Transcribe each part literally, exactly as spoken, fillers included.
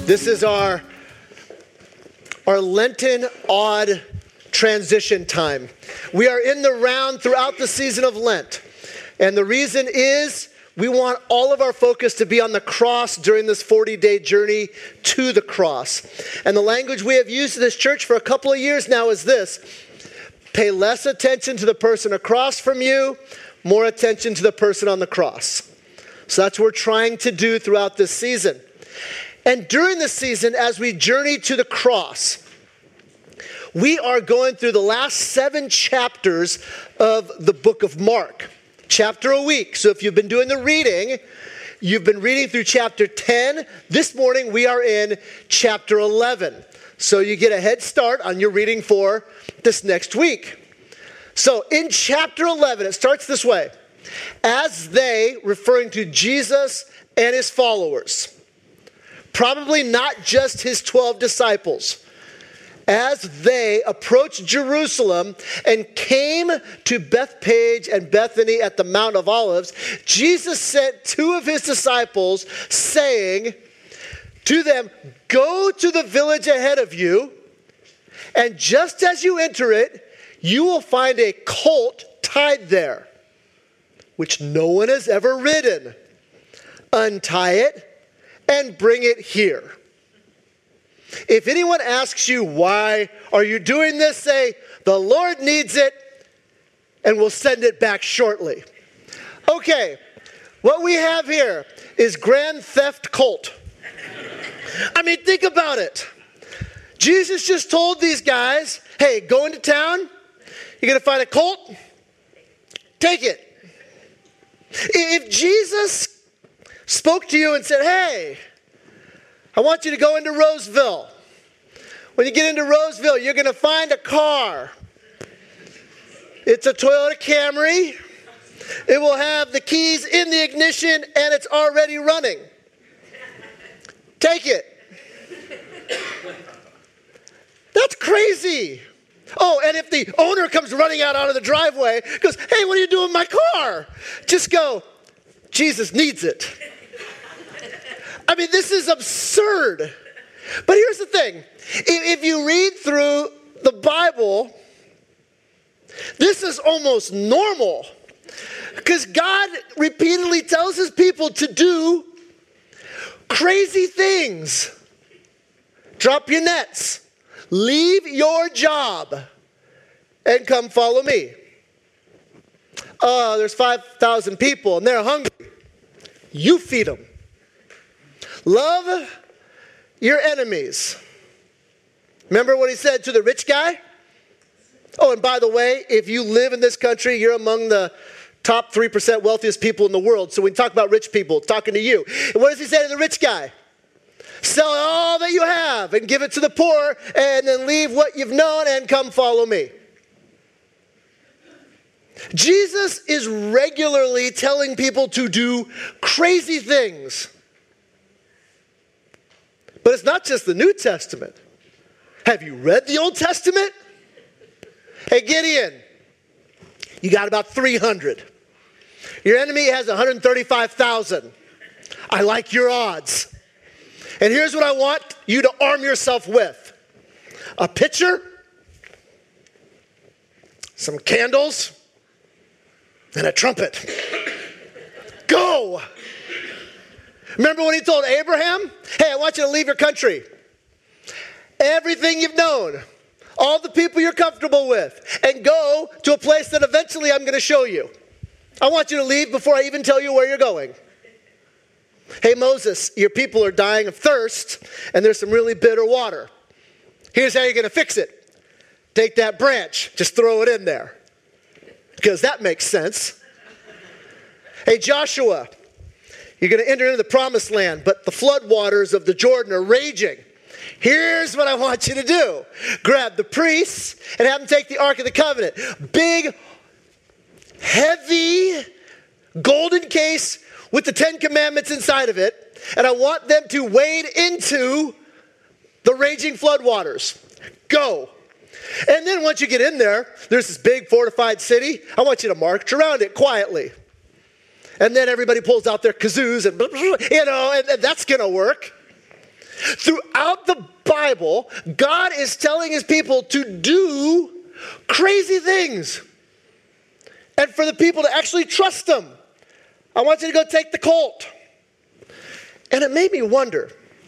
This is our, our Lenten odd transition time. We are in the round throughout the season of Lent. And the reason is we want all of our focus to be on the cross during this forty-day journey to the cross. And the language we have used in this church for a couple of years now is this: pay less attention to the person across from you, more attention to the person on the cross. So that's what we're trying to do throughout this season. And during this season, as we journey to the cross, we are going through the last seven chapters of the book of Mark. Chapter a week. So if you've been doing the reading, you've been reading through chapter ten. This morning we are in chapter eleven. So you get a head start on your reading for this next week. So in chapter eleven, it starts this way. As they, referring to Jesus and his followers, probably not just his twelve disciples, as they approached Jerusalem and came to Bethphage and Bethany at the Mount of Olives, Jesus sent two of his disciples, saying to them, "Go to the village ahead of you, and just as you enter it, you will find a colt tied there, which no one has ever ridden. Untie it and bring it here. If anyone asks you, why are you doing this, say, the Lord needs it, and we'll send it back shortly." Okay, what we have here is Grand Theft Colt. I mean, think about it. Jesus just told these guys, hey, go into town, you're going to find a colt, take it. If Jesus spoke to you and said, hey, I want you to go into Roseville. When you get into Roseville, you're going to find a car. It's a Toyota Camry. It will have the keys in the ignition and it's already running. Take it. That's crazy. Oh, and if the owner comes running out onto the driveway, goes, hey, what are you doing with my car? Just go, Jesus needs it. I mean, this is absurd. But here's the thing. If you read through the Bible, this is almost normal. Because God repeatedly tells his people to do crazy things. Drop your nets. Leave your job and come follow me. Oh, there's five thousand people and they're hungry. You feed them. Love your enemies. Remember what he said to the rich guy? Oh, and by the way, if you live in this country, you're among the top three percent wealthiest people in the world. So when we talk about rich people, talking to you. And what does he say to the rich guy? Sell all that you have and give it to the poor, and then leave what you've known and come follow me. Jesus is regularly telling people to do crazy things. But it's not just the New Testament. Have you read the Old Testament? Hey, Gideon, you got about three hundred. Your enemy has one hundred thirty-five thousand. I like your odds. And here's what I want you to arm yourself with. A pitcher, some candles, and a trumpet. Go! Remember when he told Abraham, hey, I want you to leave your country. Everything you've known, all the people you're comfortable with, and go to a place that eventually I'm going to show you. I want you to leave before I even tell you where you're going. Hey, Moses, your people are dying of thirst, and there's some really bitter water. Here's how you're going to fix it. Take that branch, just throw it in there. Because that makes sense. Hey, Joshua, you're going to enter into the promised land, but the floodwaters of the Jordan are raging. Here's what I want you to do. Grab the priests and have them take the Ark of the Covenant. Big, heavy, golden case with the Ten Commandments inside of it. And I want them to wade into the raging floodwaters. Go. And then once you get in there, there's this big fortified city. I want you to march around it quietly. And then everybody pulls out their kazoos and, you know, and, and that's going to work. Throughout the Bible, God is telling his people to do crazy things. And for the people to actually trust him. I want you to go take the colt. And it made me wonder,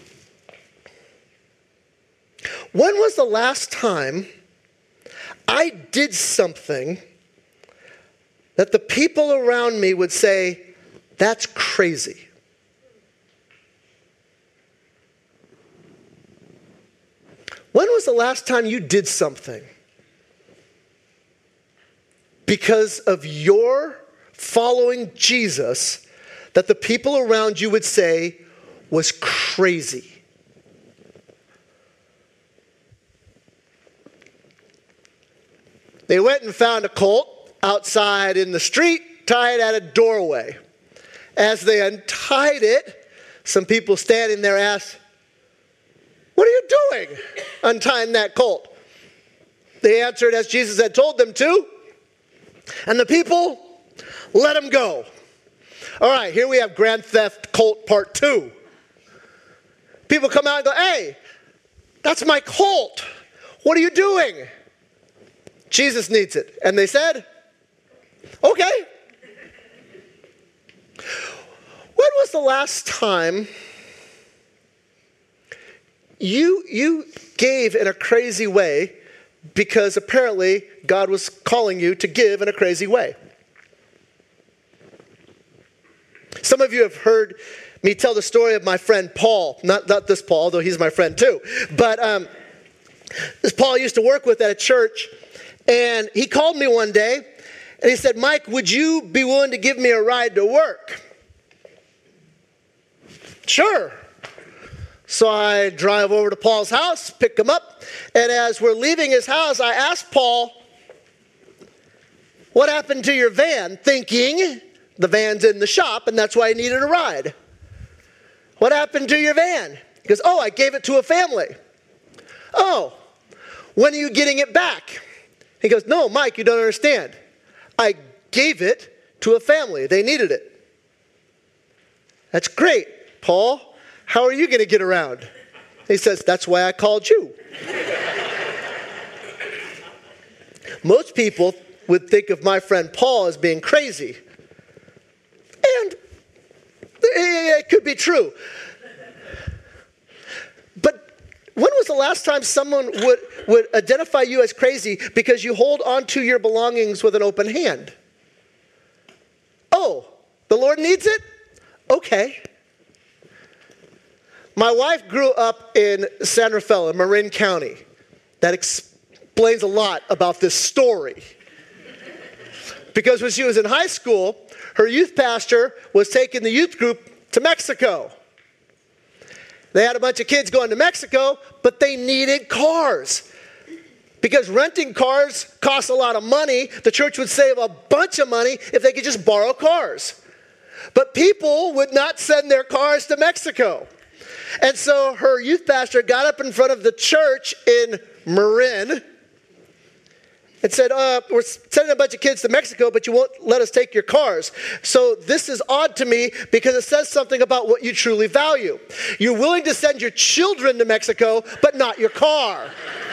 when was the last time I did something that the people around me would say, that's crazy? When was the last time you did something because of your following Jesus that the people around you would say was crazy? They went and found a colt outside in the street, tied at a doorway. As they untied it, some people standing there asked, "What are you doing untying that colt?" They answered as Jesus had told them to, and the people let him go. All right, here we have Grand Theft Colt Part two. People come out and go, "Hey, that's my colt. What are you doing?" Jesus needs it. And they said, "Okay." When was the last time you, you gave in a crazy way because apparently God was calling you to give in a crazy way? Some of you have heard me tell the story of my friend Paul. Not, not this Paul, though he's my friend too. But um, this Paul I used to work with at a church. And he called me one day and he said, "Mike, would you be willing to give me a ride to work?" Sure. So I drive over to Paul's house, pick him up. And as we're leaving his house, I asked Paul, "What happened to your van?" Thinking the van's in the shop and that's why I needed a ride. "What happened to your van?" He goes, "Oh, I gave it to a family." "Oh, when are you getting it back?" He goes, "No, Mike, you don't understand. I gave it to a family. They needed it." "That's great, Paul. How are you going to get around?" He says, "That's why I called you." Most people would think of my friend Paul as being crazy. And it could be true. But when was the last time someone would, would identify you as crazy because you hold on to your belongings with an open hand? "Oh, the Lord needs it? Okay." My wife grew up in San Rafael in Marin County. That explains a lot about this story. Because when she was in high school, her youth pastor was taking the youth group to Mexico. They had a bunch of kids going to Mexico, but they needed cars. Because renting cars costs a lot of money. The church would save a bunch of money if they could just borrow cars. But people would not send their cars to Mexico. And so her youth pastor got up in front of the church in Marin and said, uh, "We're sending a bunch of kids to Mexico, but you won't let us take your cars. So this is odd to me because it says something about what you truly value. You're willing to send your children to Mexico, but not your car."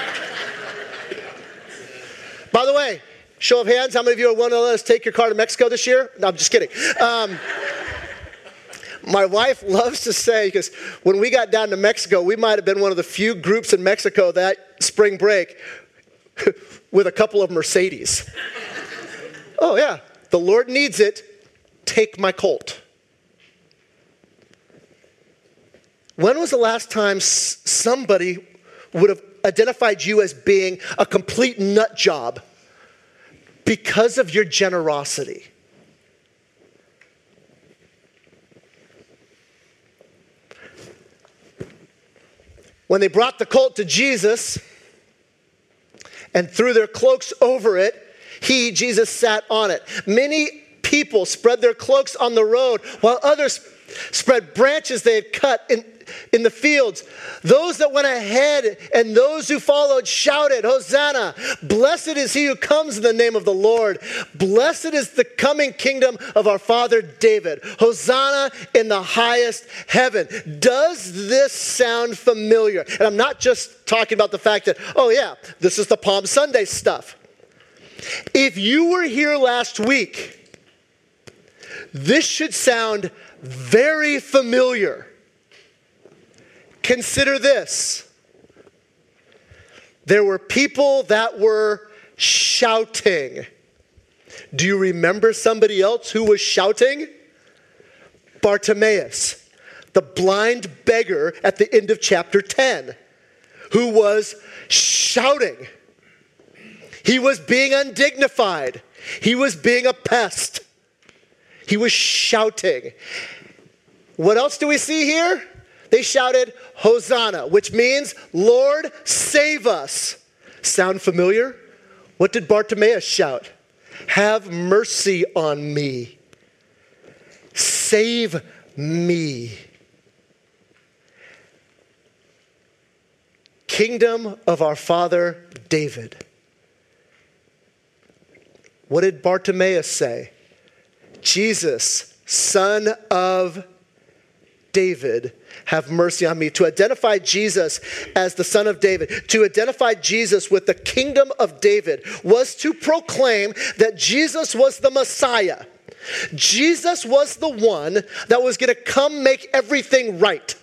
By the way, show of hands, how many of you are willing to let us take your car to Mexico this year? No, I'm just kidding. Um, my wife loves to say, because when we got down to Mexico, we might have been one of the few groups in Mexico that spring break with a couple of Mercedes. "Oh yeah, the Lord needs it. Take my colt." When was the last time somebody would have identified you as being a complete nut job because of your generosity? When they brought the colt to Jesus and threw their cloaks over it, he, Jesus, sat on it. Many people spread their cloaks on the road while others spread branches they had cut in, in the fields. Those that went ahead and those who followed shouted, Hosanna! Blessed is he who comes in the name of the Lord. Blessed is the coming kingdom of our father David. Hosanna in the highest heaven. Does this sound familiar? And I'm not just talking about the fact that, oh yeah, this is the Palm Sunday stuff. If you were here last week, this should sound very familiar. Consider this. There were people that were shouting. Do you remember somebody else who was shouting? Bartimaeus, the blind beggar at the end of chapter ten, who was shouting. He was being undignified. He was being a pest. He was shouting. What else do we see here? They shouted, Hosanna, which means, Lord, save us. Sound familiar? What did Bartimaeus shout? Have mercy on me. Save me. Kingdom of our father David. What did Bartimaeus say? Jesus, son of David, have mercy on me. To identify Jesus as the son of David, to identify Jesus with the kingdom of David, was to proclaim that Jesus was the Messiah. Jesus was the one that was going to come make everything right.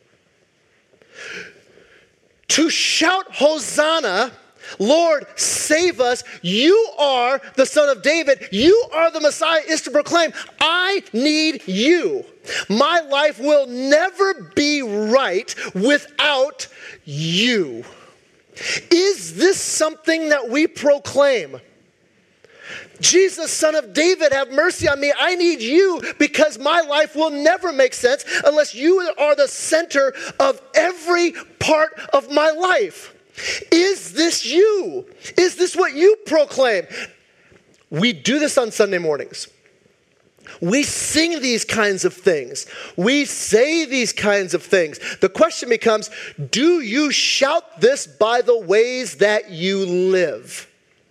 To shout Hosanna, Lord, save us. You are the son of David. You are the Messiah, is to proclaim, I need you. My life will never be right without you. Is this something that we proclaim? Jesus, son of David, have mercy on me. I need you because my life will never make sense unless you are the center of every part of my life. Is this you? Is this what you proclaim? We do this on Sunday mornings. We sing these kinds of things. We say these kinds of things. The question becomes, do you shout this by the ways that you live?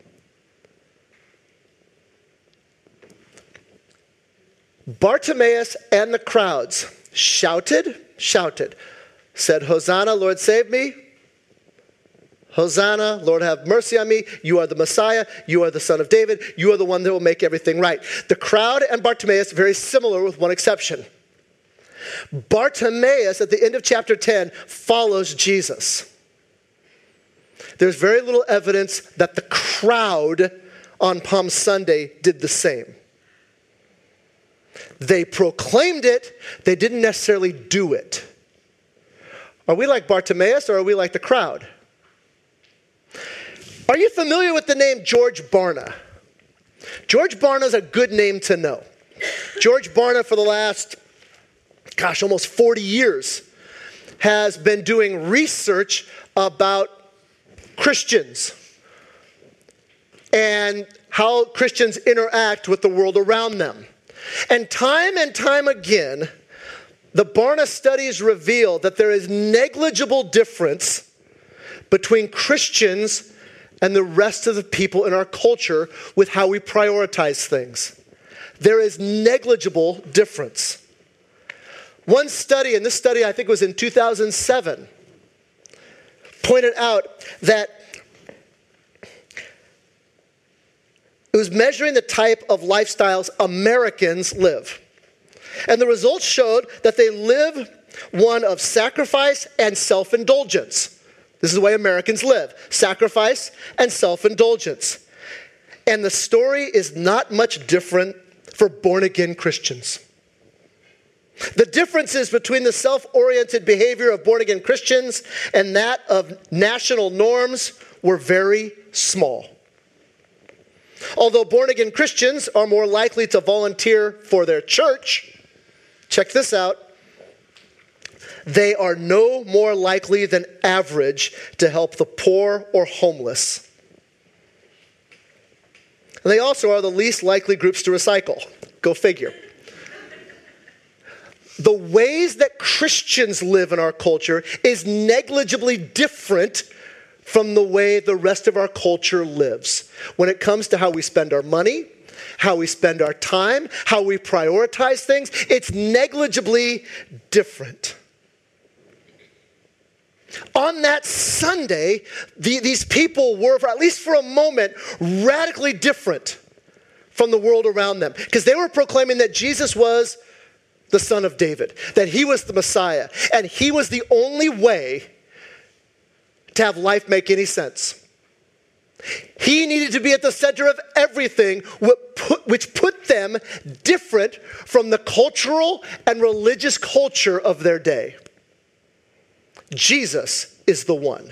Bartimaeus and the crowds shouted, shouted, said, Hosanna, Lord, save me. Hosanna, Lord, have mercy on me. You are the Messiah. You are the son of David. You are the one that will make everything right. The crowd and Bartimaeus, very similar with one exception. Bartimaeus, at the end of chapter ten, follows Jesus. There's very little evidence that the crowd on Palm Sunday did the same. They proclaimed it. They didn't necessarily do it. Are we like Bartimaeus or are we like the crowd? Are you familiar with the name George Barna? George Barna is a good name to know. George Barna, for the last, gosh, almost forty years, has been doing research about Christians and how Christians interact with the world around them. And time and time again, the Barna studies reveal that there is negligible difference between Christians and the rest of the people in our culture with how we prioritize things. There is negligible difference. One study, and this study I think was in two thousand seven, pointed out that it was measuring the type of lifestyles Americans live. And the results showed that they live one of sacrifice and self-indulgence. This is the way Americans live. Sacrifice and self-indulgence. And the story is not much different for born-again Christians. The differences between the self-oriented behavior of born-again Christians and that of national norms were very small. Although born-again Christians are more likely to volunteer for their church, check this out, they are no more likely than average to help the poor or homeless. And they also are the least likely groups to recycle. Go figure. the ways that Christians live in our culture is negligibly different from the way the rest of our culture lives. When it comes to how we spend our money, how we spend our time, how we prioritize things, it's negligibly different. On that Sunday, the, these people were, for, at least for a moment, radically different from the world around them. Because they were proclaiming that Jesus was the Son of David, that he was the Messiah, and he was the only way to have life make any sense. He needed to be at the center of everything, which put them different from the cultural and religious culture of their day. Jesus is the one.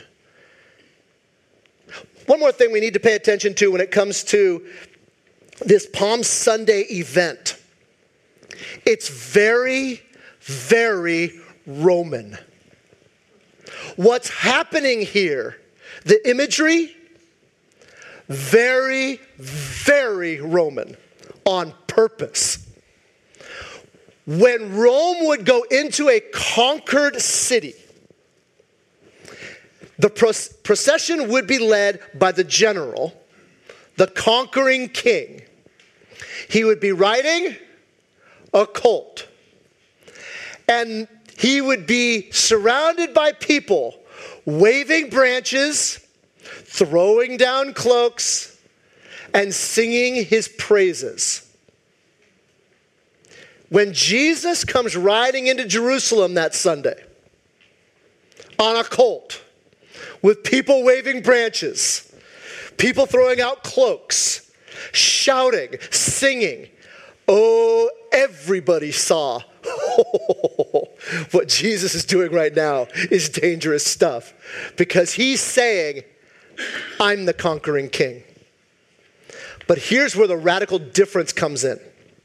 One more thing we need to pay attention to when it comes to this Palm Sunday event. It's very, very Roman. What's happening here, the imagery, very, very Roman on purpose. When Rome would go into a conquered city, the procession would be led by the general, the conquering king. He would be riding a colt. And he would be surrounded by people waving branches, throwing down cloaks, and singing his praises. When Jesus comes riding into Jerusalem that Sunday on a colt, with people waving branches, people throwing out cloaks, shouting, singing. Oh, everybody saw. What Jesus is doing right now is dangerous stuff, because he's saying, I'm the conquering king. But here's where the radical difference comes in.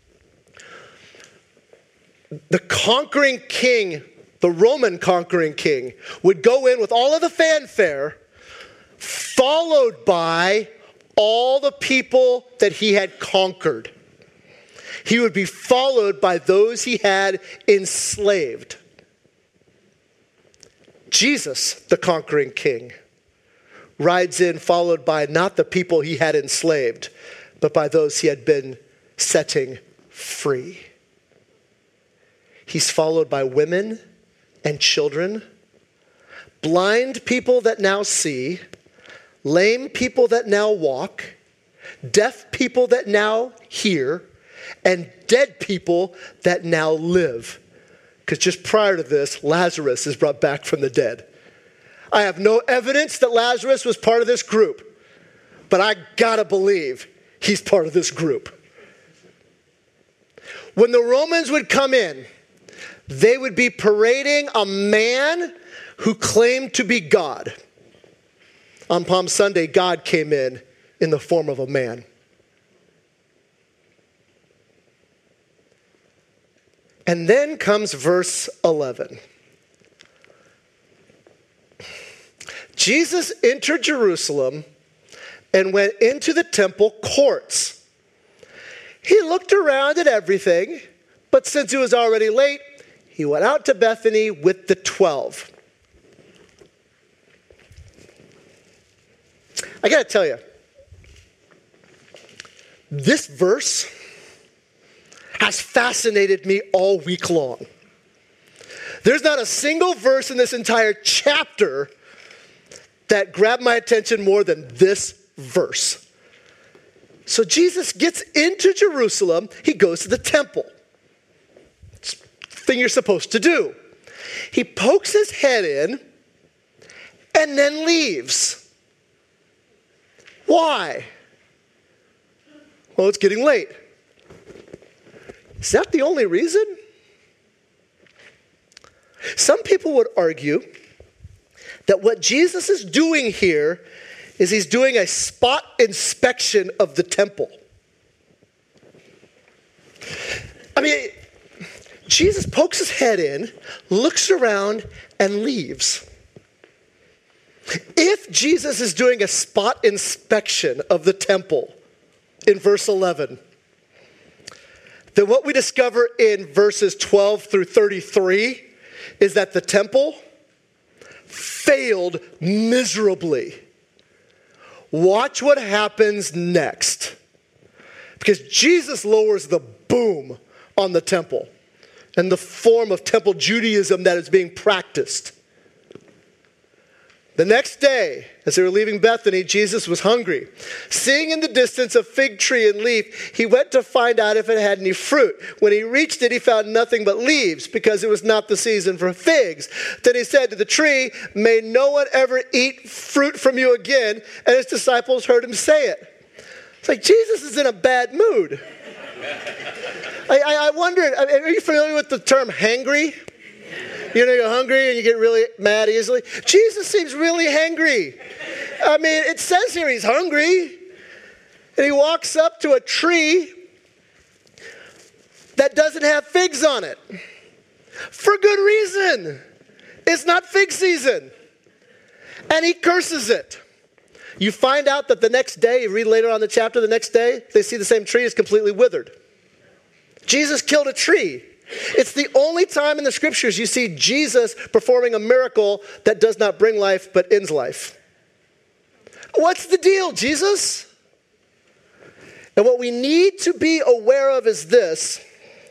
The conquering king, the Roman conquering king, would go in with all of the fanfare, followed by all the people that he had conquered. He would be followed by those he had enslaved. Jesus, the conquering king, rides in followed by not the people he had enslaved, but by those he had been setting free. He's followed by women and children, blind people that now see, lame people that now walk, deaf people that now hear, and dead people that now live. Because just prior to this, Lazarus is brought back from the dead. I have no evidence that Lazarus was part of this group, but I gotta believe he's part of this group. When the Romans would come in, they would be parading a man who claimed to be God. On Palm Sunday, God came in in the form of a man. And then comes verse eleven. Jesus entered Jerusalem and went into the temple courts. He looked around at everything, but since it was already late, he went out to Bethany with the twelve. I gotta tell you, this verse has fascinated me all week long. There's not a single verse in this entire chapter that grabbed my attention more than this verse. So Jesus gets into Jerusalem. He goes to the temple. It's the thing you're supposed to do. He pokes his head in and then leaves. Why? Well, it's getting late. Is that the only reason? Some people would argue that what Jesus is doing here is he's doing a spot inspection of the temple. I mean, Jesus pokes his head in, looks around, and leaves. If Jesus is doing a spot inspection of the temple in verse eleven, then what we discover in verses twelve through thirty-three is that the temple failed miserably. Watch what happens next. Because Jesus lowers the boom on the temple and the form of temple Judaism that is being practiced. The next day, as they were leaving Bethany, Jesus was hungry. Seeing in the distance a fig tree and leaf, he went to find out if it had any fruit. When he reached it, he found nothing but leaves, because it was not the season for figs. Then he said to the tree, "May no one ever eat fruit from you again." And his disciples heard him say it. It's like Jesus is in a bad mood. I, I, I wonder, are you familiar with the term hangry? You know, you're hungry and you get really mad easily. Jesus seems really hangry. I mean, it says here he's hungry. And he walks up to a tree that doesn't have figs on it. For good reason. It's not fig season. And he curses it. You find out that the next day, you read later on in the chapter, the next day, they see the same tree is completely withered. Jesus killed a tree. It's the only time in the scriptures you see Jesus performing a miracle that does not bring life but ends life. What's the deal, Jesus? And what we need to be aware of is this,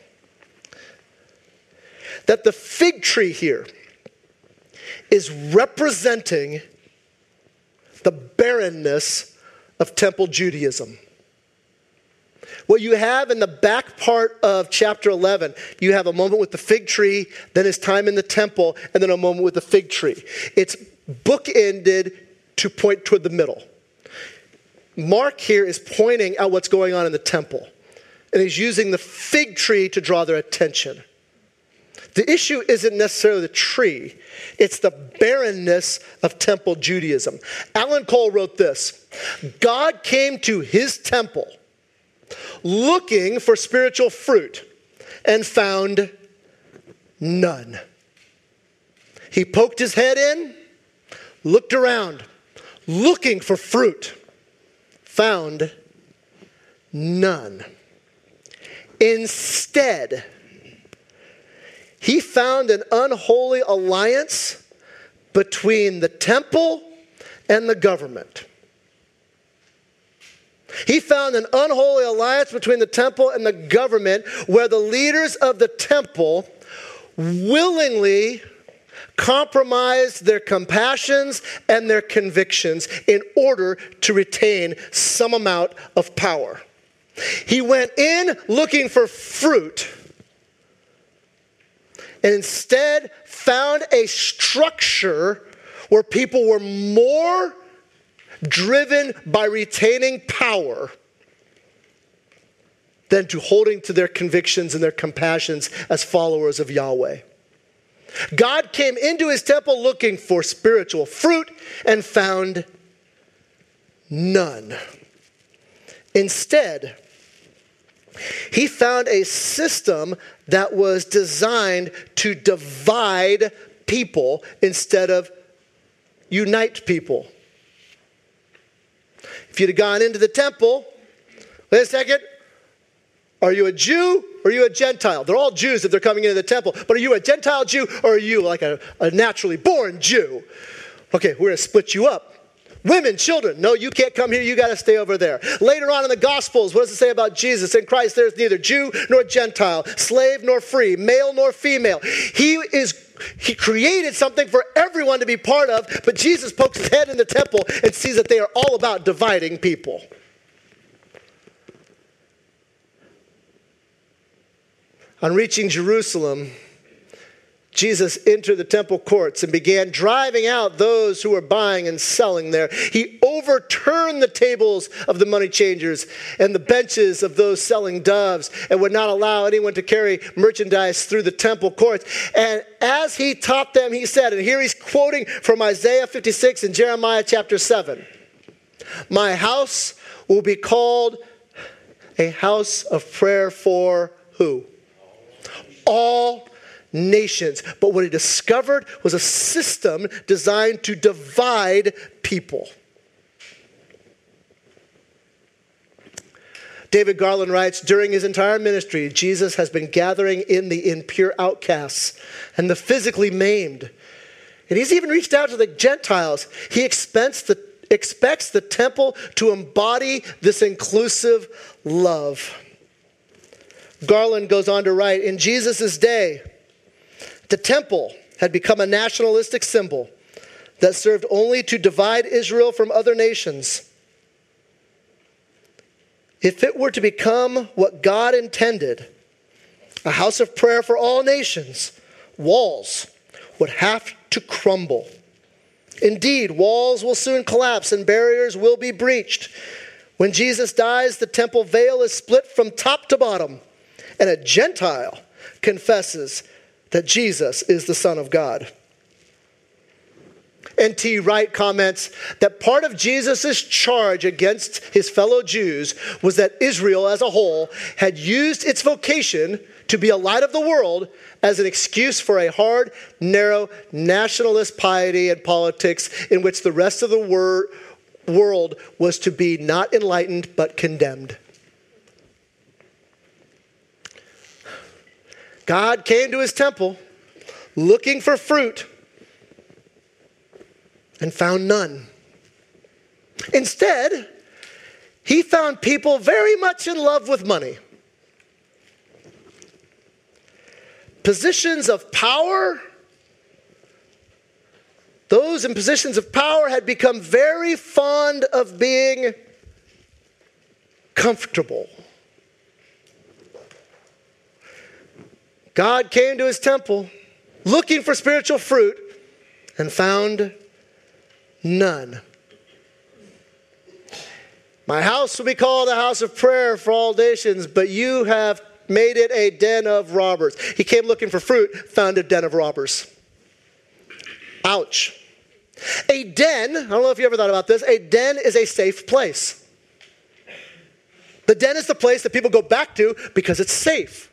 that the fig tree here is representing the barrenness of temple Judaism. What you have in the back part of chapter eleven, you have a moment with the fig tree, then his time in the temple, and then a moment with the fig tree. It's bookended to point toward the middle. Mark here is pointing at what's going on in the temple, and he's using the fig tree to draw their attention. The issue isn't necessarily the tree. It's the barrenness of temple Judaism. Alan Cole wrote this: God came to his temple looking for spiritual fruit and found none. He poked his head in, looked around, looking for fruit, found none. Instead, he found an unholy alliance between the temple and the government. He found an unholy alliance between the temple and the government, where the leaders of the temple willingly compromised their compassions and their convictions in order to retain some amount of power. He went in looking for fruit and instead found a structure where people were more driven by retaining power than to holding to their convictions and their compassions as followers of Yahweh. God came into his temple looking for spiritual fruit and found none. Instead, he found a system that was designed to divide people instead of unite people. If you'd have gone into the temple, wait a second, are you a Jew or are you a Gentile? They're all Jews if they're coming into the temple, but are you a Gentile Jew or are you like a, a naturally born Jew? Okay, we're going to split you up. Women, children, no, you can't come here, you got to stay over there. Later on in the Gospels, what does it say about Jesus? In Christ, there's neither Jew nor Gentile, slave nor free, male nor female. He is He created something for everyone to be part of, but Jesus pokes his head in the temple and sees that they are all about dividing people. On reaching Jerusalem, Jesus entered the temple courts and began driving out those who were buying and selling there. He overturned the tables of the money changers and the benches of those selling doves, and would not allow anyone to carry merchandise through the temple courts. And as he taught them, he said, and here he's quoting from Isaiah fifty-six and Jeremiah chapter seven, "My house will be called a house of prayer for" who? All nations. But what he discovered was a system designed to divide people. David Garland writes, during his entire ministry, Jesus has been gathering in the impure outcasts and the physically maimed. And he's even reached out to the Gentiles. He expects the, expects the temple to embody this inclusive love. Garland goes on to write, in Jesus' day, the temple had become a nationalistic symbol that served only to divide Israel from other nations. If it were to become what God intended, a house of prayer for all nations, walls would have to crumble. Indeed, walls will soon collapse and barriers will be breached. When Jesus dies, the temple veil is split from top to bottom, and a Gentile confesses that Jesus is the Son of God. N T Wright comments that part of Jesus' charge against his fellow Jews was that Israel as a whole had used its vocation to be a light of the world as an excuse for a hard, narrow, nationalist piety and politics in which the rest of the wor- world was to be not enlightened but condemned. God came to his temple looking for fruit and found none. Instead, he found people very much in love with money. Positions of power, those in positions of power had become very fond of being comfortable. God came to his temple looking for spiritual fruit and found none. My house will be called a house of prayer for all nations, but you have made it a den of robbers. He came looking for fruit, found a den of robbers. Ouch. A den, I don't know if you ever thought about this, a den is a safe place. The den is the place that people go back to because it's safe.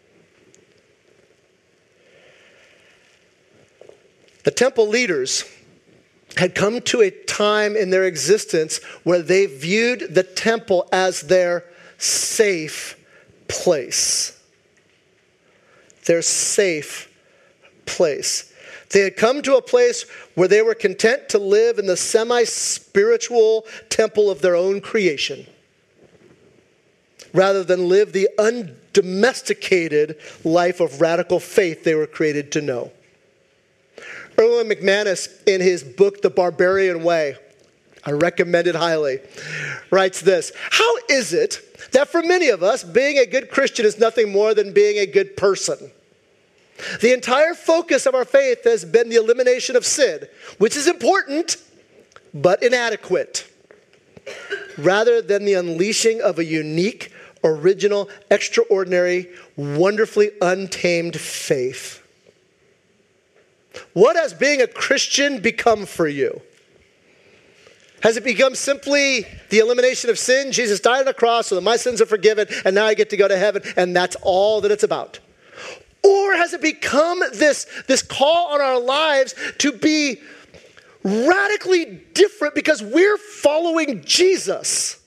The temple leaders had come to a time in their existence where they viewed the temple as their safe place. Their safe place. They had come to a place where they were content to live in the semi-spiritual temple of their own creation, rather than live the undomesticated life of radical faith they were created to know. Erwin McManus, in his book, The Barbarian Way, I recommend it highly, writes this: how is it that for many of us, being a good Christian is nothing more than being a good person? The entire focus of our faith has been the elimination of sin, which is important, but inadequate, rather than the unleashing of a unique, original, extraordinary, wonderfully untamed faith. What has being a Christian become for you? Has it become simply the elimination of sin? Jesus died on the cross so that my sins are forgiven, and now I get to go to heaven, and that's all that it's about? Or has it become this, this call on our lives to be radically different because we're following Jesus?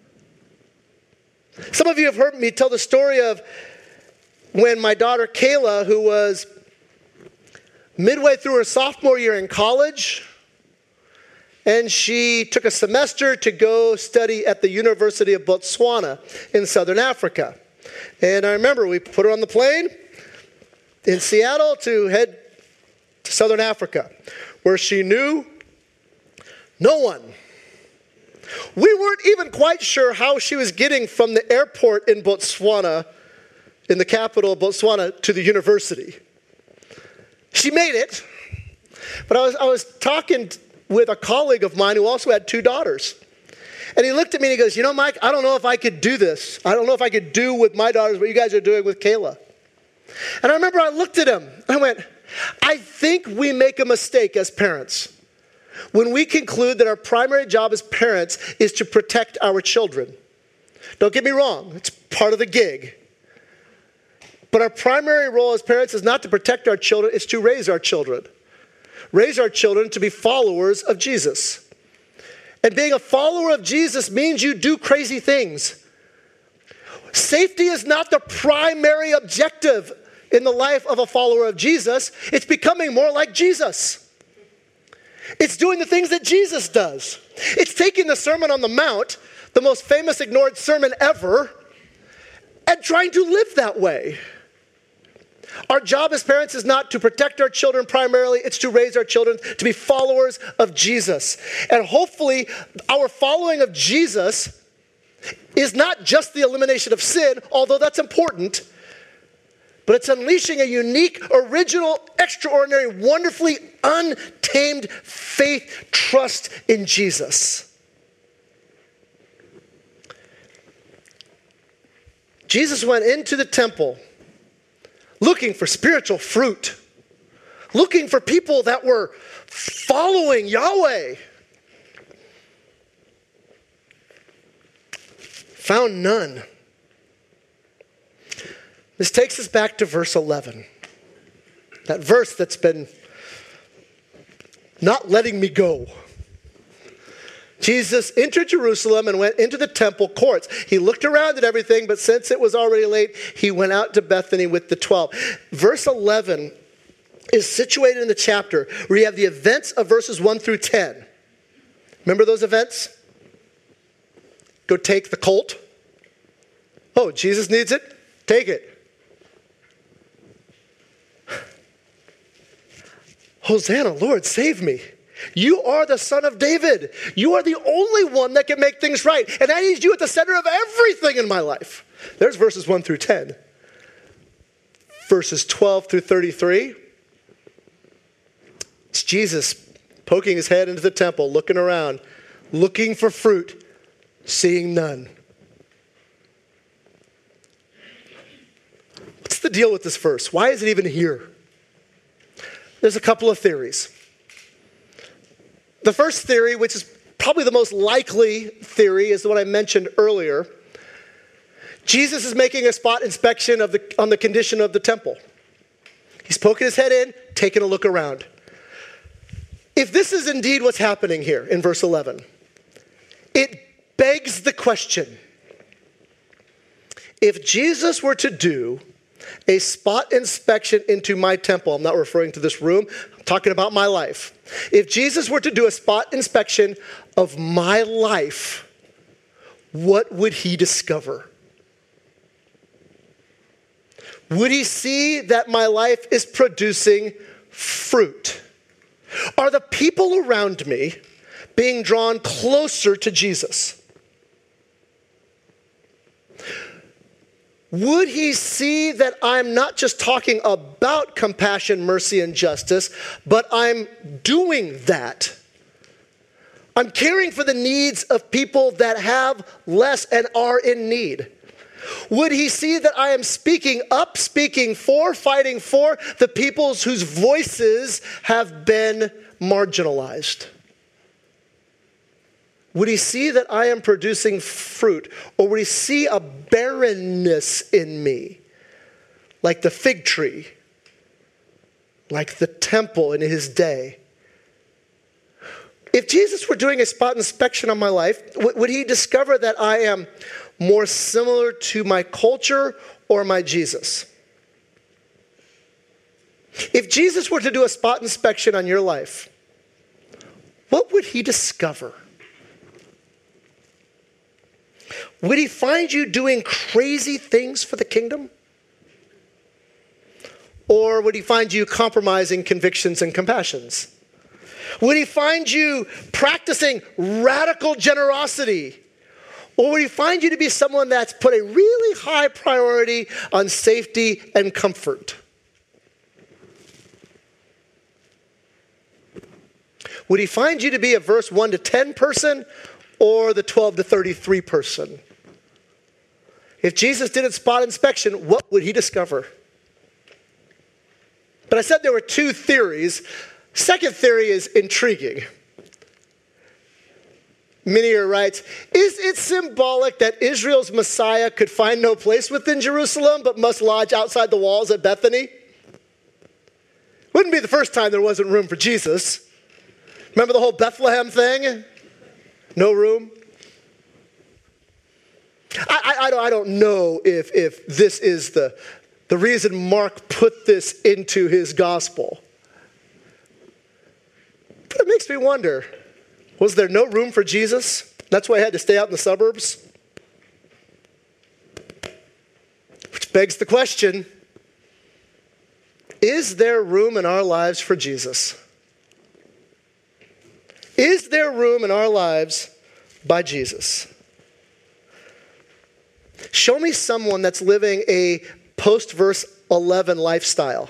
Some of you have heard me tell the story of when my daughter Kayla, who was midway through her sophomore year in college, and she took a semester to go study at the University of Botswana in southern Africa. And I remember we put her on the plane in Seattle to head to southern Africa, where she knew no one. We weren't even quite sure how she was getting from the airport in Botswana, in the capital of Botswana, to the university. She made it, but I was, I was talking with a colleague of mine who also had two daughters. And he looked at me and he goes, you know, Mike, I don't know if I could do this. I don't know if I could do with my daughters what you guys are doing with Kayla. And I remember I looked at him and I went, I think we make a mistake as parents when we conclude that our primary job as parents is to protect our children. Don't get me wrong, it's part of the gig. But our primary role as parents is not to protect our children, it's to raise our children. Raise our children to be followers of Jesus. And being a follower of Jesus means you do crazy things. Safety is not the primary objective in the life of a follower of Jesus. It's becoming more like Jesus. It's doing the things that Jesus does. It's taking the Sermon on the Mount, the most famous ignored sermon ever, and trying to live that way. Our job as parents is not to protect our children primarily, it's to raise our children to be followers of Jesus. And hopefully, our following of Jesus is not just the elimination of sin, although that's important, but it's unleashing a unique, original, extraordinary, wonderfully untamed faith, trust in Jesus. Jesus went into the temple looking for spiritual fruit, looking for people that were following Yahweh. Found none. This takes us back to verse eleven. That verse that's been not letting me go. Jesus entered Jerusalem and went into the temple courts. He looked around at everything, but since it was already late, he went out to Bethany with the twelve. Verse eleven is situated in the chapter where you have the events of verses one through ten. Remember those events? Go take the colt. Oh, Jesus needs it? Take it. Hosanna, Lord, save me. You are the Son of David. You are the only one that can make things right. And I need you at the center of everything in my life. There's verses one through ten. Verses twelve through thirty-three. It's Jesus poking his head into the temple, looking around, looking for fruit, seeing none. What's the deal with this verse? Why is it even here? There's a couple of theories. The first theory, which is probably the most likely theory, is the one I mentioned earlier. Jesus is making a spot inspection of the, on the condition of the temple. He's poking his head in, taking a look around. If this is indeed what's happening here in verse eleven, it begs the question, if Jesus were to do a spot inspection into my temple, I'm not referring to this room, I'm talking about my life. If Jesus were to do a spot inspection of my life, what would he discover? Would he see that my life is producing fruit? Are the people around me being drawn closer to Jesus? Would he see that I'm not just talking about compassion, mercy, and justice, but I'm doing that? I'm caring for the needs of people that have less and are in need. Would he see that I am speaking up, speaking for, fighting for the peoples whose voices have been marginalized? Would he see that I am producing fruit? Or would he see a barrenness in me? Like the fig tree. Like the temple in his day. If Jesus were doing a spot inspection on my life, would he discover that I am more similar to my culture or my Jesus? If Jesus were to do a spot inspection on your life, what would he discover? Would he find you doing crazy things for the kingdom? Or would he find you compromising convictions and compassions? Would he find you practicing radical generosity? Or would he find you to be someone that's put a really high priority on safety and comfort? Would he find you to be a verse one to ten person or the twelve to thirty-three person? If Jesus did a spot inspection, what would he discover? But I said there were two theories. Second theory is intriguing. Minier writes, is it symbolic that Israel's Messiah could find no place within Jerusalem but must lodge outside the walls at Bethany? Wouldn't be the first time there wasn't room for Jesus. Remember the whole Bethlehem thing? No room. I, I, I, don't, I don't know if, if this is the, the reason Mark put this into his gospel. But it makes me wonder, was there no room for Jesus? That's why he had to stay out in the suburbs? Which begs the question, is there room in our lives for Jesus? Is there room in our lives by Jesus? Show me someone that's living a post-verse eleven lifestyle.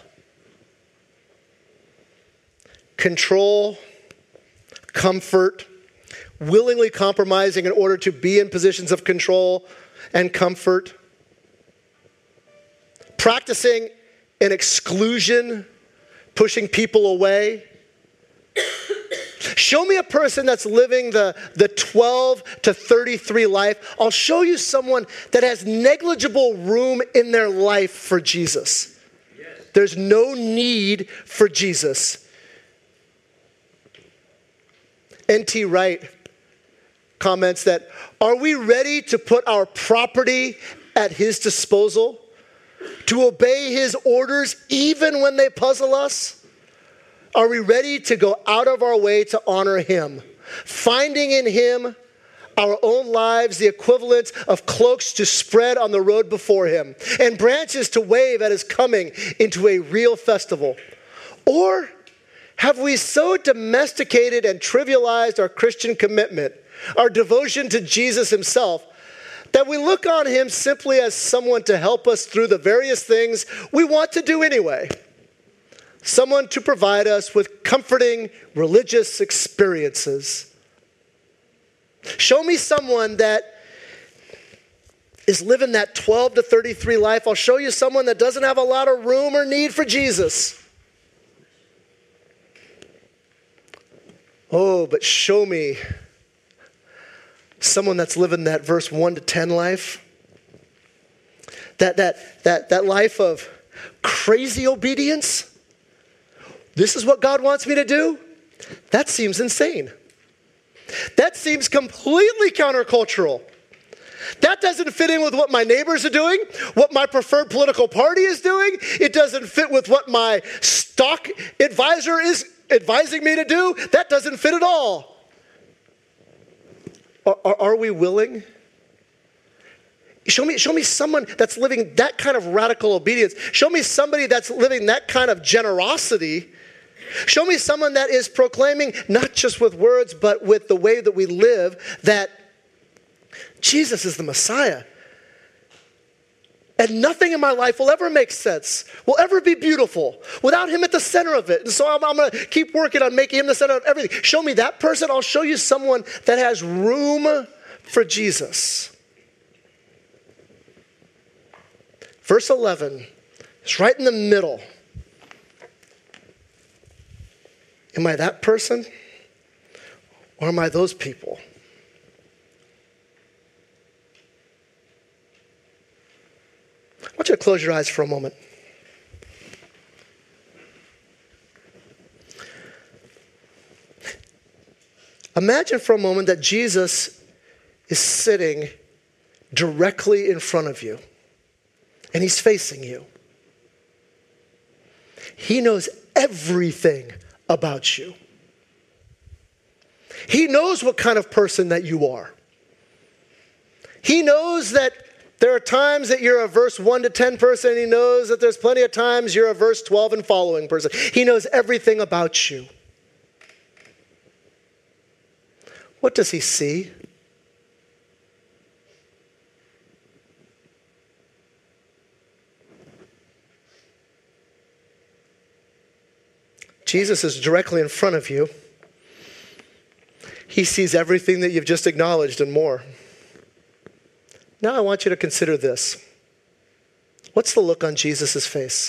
Control, comfort, willingly compromising in order to be in positions of control and comfort. Practicing an exclusion, pushing people away. Show me a person that's living the, the twelve to thirty-three life. I'll show you someone that has negligible room in their life for Jesus. Yes. There's no need for Jesus. N T Wright comments that, are we ready to put our property at his disposal? To obey his orders even when they puzzle us? Are we ready to go out of our way to honor him? Finding in him our own lives the equivalent of cloaks to spread on the road before him and branches to wave at his coming into a real festival? Or have we so domesticated and trivialized our Christian commitment, our devotion to Jesus himself, that we look on him simply as someone to help us through the various things we want to do anyway? Someone to provide us with comforting religious experiences. Show me someone that is living that twelve to thirty-three life. I'll show you someone that doesn't have a lot of room or need for Jesus. Oh, but show me someone that's living that verse one to ten life. That, that, that, that life of crazy obedience. This is what God wants me to do? That seems insane. That seems completely countercultural. That doesn't fit in with what my neighbors are doing, what my preferred political party is doing. It doesn't fit with what my stock advisor is advising me to do. That doesn't fit at all. Are, are, are we willing? Show me, show me someone that's living that kind of radical obedience. Show me somebody that's living that kind of generosity. Show me someone that is proclaiming, not just with words, but with the way that we live, that Jesus is the Messiah. And nothing in my life will ever make sense, will ever be beautiful without him at the center of it. And so I'm, I'm going to keep working on making him the center of everything. Show me that person. I'll show you someone that has room for Jesus. Verse eleven is right in the middle. Am I that person? Or am I those people? I want you to close your eyes for a moment. Imagine for a moment that Jesus is sitting directly in front of you, and he's facing you. He knows everything about you. He knows what kind of person that you are. He knows that there are times that you're a verse one to ten person, and he knows that there's plenty of times you're a verse twelve and following person. He knows everything about you. What does he see? Jesus is directly in front of you. He sees everything that you've just acknowledged and more. Now I want you to consider this. What's the look on Jesus' face?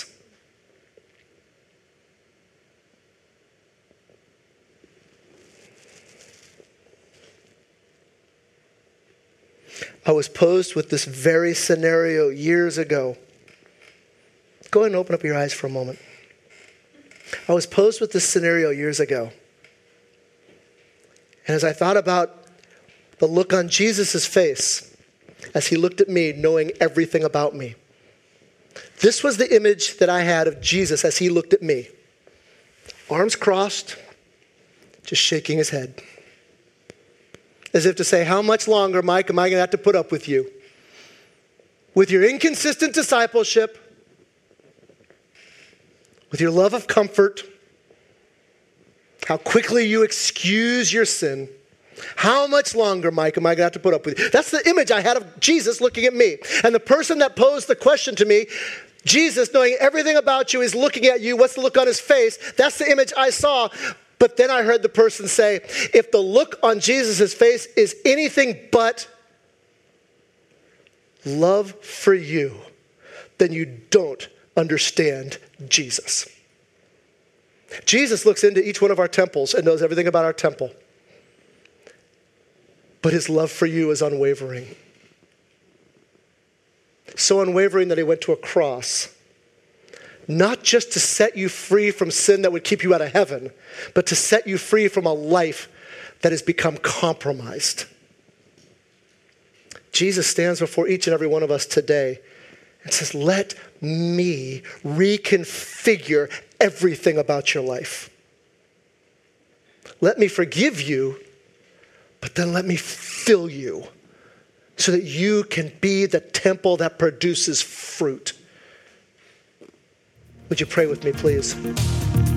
I was posed with this very scenario years ago. Go ahead and open up your eyes for a moment. I was posed with this scenario years ago. And as I thought about the look on Jesus' face, as he looked at me, knowing everything about me. This was the image that I had of Jesus as he looked at me. Arms crossed, just shaking his head. As if to say, how much longer, Mike, am I going to have to put up with you? With your inconsistent discipleship, with your love of comfort, how quickly you excuse your sin. How much longer, Mike, am I going to have to put up with you? That's the image I had of Jesus looking at me. And the person that posed the question to me, Jesus, knowing everything about you, is looking at you. What's the look on his face? That's the image I saw. But then I heard the person say, if the look on Jesus' face is anything but love for you, then you don't understand Jesus. Jesus looks into each one of our temples and knows everything about our temple. But his love for you is unwavering. So unwavering that he went to a cross, not just to set you free from sin that would keep you out of heaven, but to set you free from a life that has become compromised. Jesus stands before each and every one of us today and says, let me reconfigure everything about your life. Let me forgive you, but then let me fill you so that you can be the temple that produces fruit. Would you pray with me, please?